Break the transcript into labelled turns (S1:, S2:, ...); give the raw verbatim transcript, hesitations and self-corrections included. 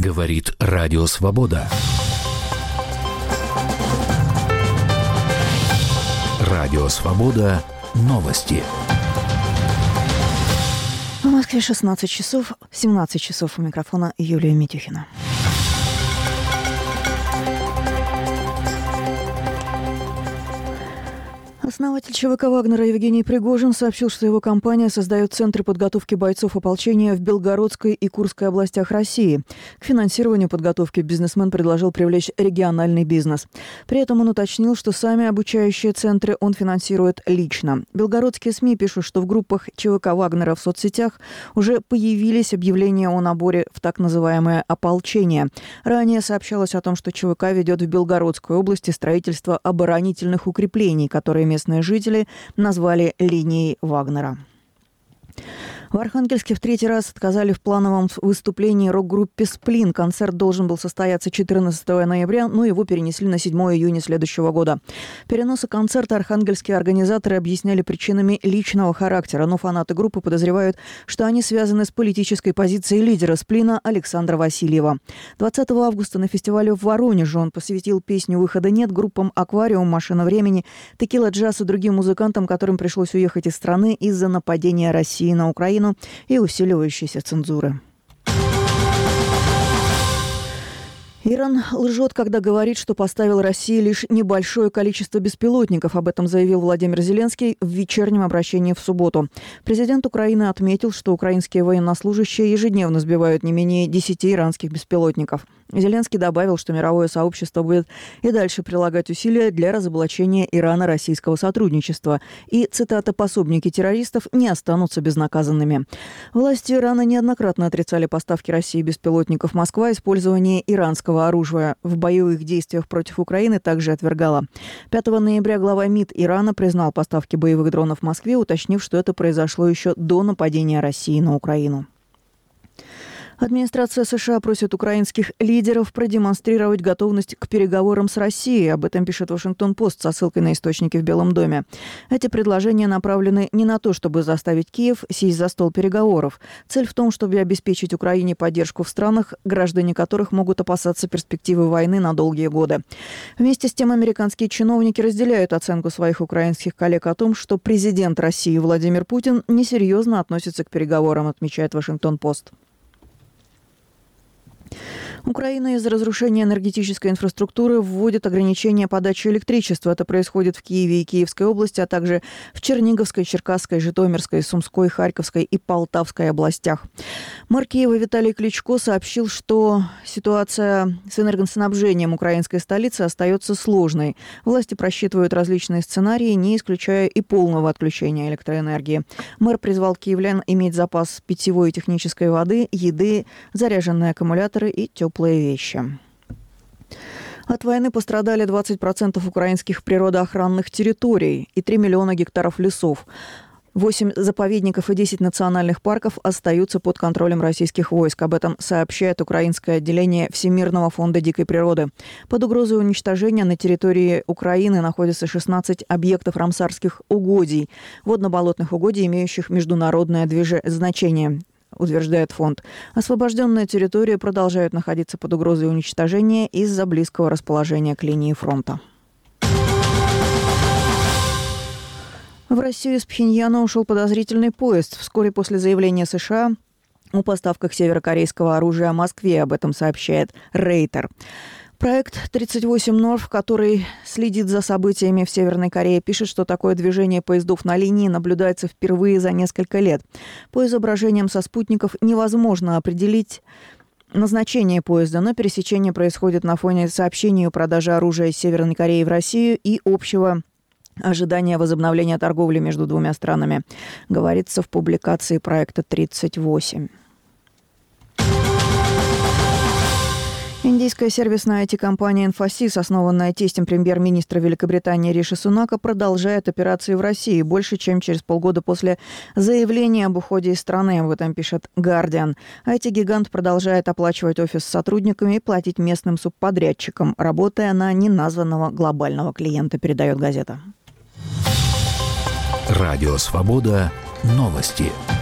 S1: Говорит Радио Свобода. Радио Свобода. Новости.
S2: В Москве шестнадцать часов, семнадцать часов. У микрофона Юлия Митюхина. Основатель ЧВК «Вагнера» Евгений Пригожин сообщил, что его компания создает центры подготовки бойцов ополчения в Белгородской и Курской областях России. К финансированию подготовки бизнесмен предложил привлечь региональный бизнес. При этом он уточнил, что сами обучающие центры он финансирует лично. Белгородские СМИ пишут, что в группах ЧВК «Вагнера» в соцсетях уже появились объявления о наборе в так называемое ополчение. Ранее сообщалось о том, что ЧВК ведет в Белгородской области строительство оборонительных укреплений, которые местные жители назвали линией Вагнера. В Архангельске в третий раз отказали в плановом выступлении рок-группе «Сплин». Концерт должен был состояться четырнадцатого ноября, но его перенесли на седьмого июня следующего года. Переносы концерта архангельские организаторы объясняли причинами личного характера, но фанаты группы подозревают, что они связаны с политической позицией лидера «Сплина» Александра Васильева. двадцатого августа на фестивале в Воронеже он посвятил песню «Выхода нет» группам «Аквариум», «Машина времени», «Текила Джаз» и другим музыкантам, которым пришлось уехать из страны из-за нападения России на Украину и усиливающейся цензуры. Иран лжет, когда говорит, что поставил России лишь небольшое количество беспилотников. Об этом заявил Владимир Зеленский в вечернем обращении в субботу. Президент Украины отметил, что украинские военнослужащие ежедневно сбивают не менее десяти иранских беспилотников. Зеленский добавил, что мировое сообщество будет и дальше прилагать усилия для разоблачения Ирано-российского сотрудничества. И, цитата, «пособники террористов не останутся безнаказанными». Власти Ирана неоднократно отрицали поставки России беспилотников. Москва использование иранского оружия в боевых действиях против Украины также отвергала. пятого ноября глава МИД Ирана признал поставки боевых дронов в Москве, уточнив, что это произошло еще до нападения России на Украину. Администрация США просит украинских лидеров продемонстрировать готовность к переговорам с Россией. Об этом пишет Вашингтон-Пост со ссылкой на источники в Белом доме. Эти предложения направлены не на то, чтобы заставить Киев сесть за стол переговоров. Цель в том, чтобы обеспечить Украине поддержку в странах, граждане которых могут опасаться перспективы войны на долгие годы. Вместе с тем американские чиновники разделяют оценку своих украинских коллег о том, что президент России Владимир Путин несерьезно относится к переговорам, отмечает Вашингтон-Пост. Украина из-за разрушения энергетической инфраструктуры вводит ограничения подачи электричества. Это происходит в Киеве и Киевской области, а также в Черниговской, Черкасской, Житомирской, Сумской, Харьковской и Полтавской областях. Мэр Киева Виталий Кличко сообщил, что ситуация с энергоснабжением украинской столицы остается сложной. Власти просчитывают различные сценарии, не исключая и полного отключения электроэнергии. Мэр призвал киевлян иметь запас питьевой и технической воды, еды, заряженные аккумуляторы и теплые вещи. От войны пострадали двадцать процентов украинских природоохранных территорий и три миллиона гектаров лесов. восемь заповедников и десять национальных парков остаются под контролем российских войск. Об этом сообщает украинское отделение Всемирного фонда дикой природы. Под угрозой уничтожения на территории Украины находятся шестнадцать объектов рамсарских угодий, водно-болотных угодий, имеющих международное движ... значение, утверждает фонд. Освобожденные территории продолжают находиться под угрозой уничтожения из-за близкого расположения к линии фронта. В Россию из Пхеньяна ушел подозрительный поезд. Вскоре после заявления США о поставках северокорейского оружия Москве. Об этом сообщает Рейтер. Проект тридцать восемь Норф, который следит за событиями в Северной Корее, пишет, что такое движение поездов на линии наблюдается впервые за несколько лет. По изображениям со спутников невозможно определить назначение поезда, но пересечение происходит на фоне сообщений о продаже оружия из Северной Кореи в Россию и общего ожидания возобновления торговли между двумя странами, говорится в публикации проекта тридцать восемь. Индийская сервисная ай ти-компания «Инфосис», основанная тестем премьер-министра Великобритании Риши Сунака, продолжает операции в России больше, чем через полгода после заявления об уходе из страны. Об этом пишет «Гардиан». ай ти-гигант продолжает оплачивать офис с сотрудниками и платить местным субподрядчикам, работая на неназванного глобального клиента, передает газета.
S1: Радио «Свобода». Новости.